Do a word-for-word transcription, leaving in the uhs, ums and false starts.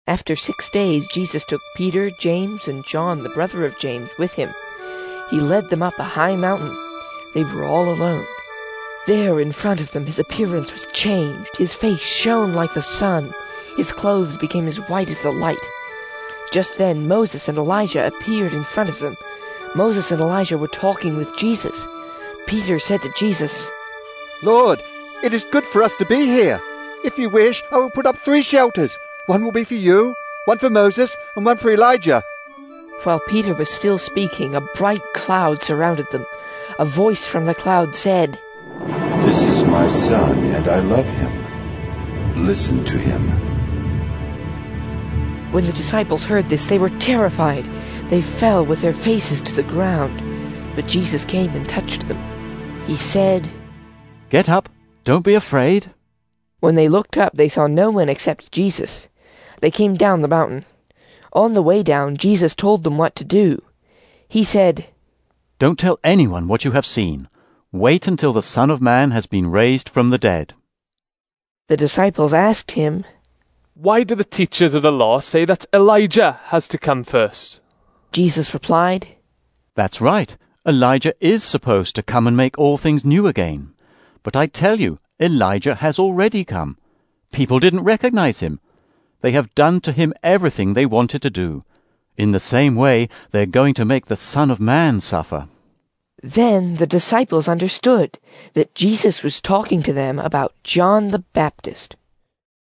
After six days, Jesus took Peter, James, and John, the brother of James, with him. He led them up a high mountain. They were all alone. There, in front of them, his appearance was changed. His face shone like the sun. His clothes became as white as the light. Just then, Moses and Elijah appeared in front of them. Moses and Elijah were talking with Jesus. Peter said to Jesus, "Lord, it is good for us to be here. If you wish, I will put up three shelters. One will be for you, one for Moses, and one for Elijah." While Peter was still speaking, a bright cloud surrounded them. A voice from the cloud said, "This is my son, and I love him. Listen to him." When the disciples heard this, they were terrified. They fell with their faces to the ground. But Jesus came and touched them. He said, "Get up, don't be afraid." When they looked up, they saw no one except Jesus. They came down the mountain. On the way down, Jesus told them what to do. He said, "Don't tell anyone what you have seen. Wait until the Son of Man has been raised from the dead." The disciples asked him, "Why do the teachers of the law say that Elijah has to come first?" Jesus replied, "That's right. Elijah is supposed to come and make all things new again. But I tell you, Elijah has already come. People didn't recognize him. They have done to him everything they wanted to do. In the same way, they're going to make the Son of Man suffer." Then the disciples understood that Jesus was talking to them about John the Baptist.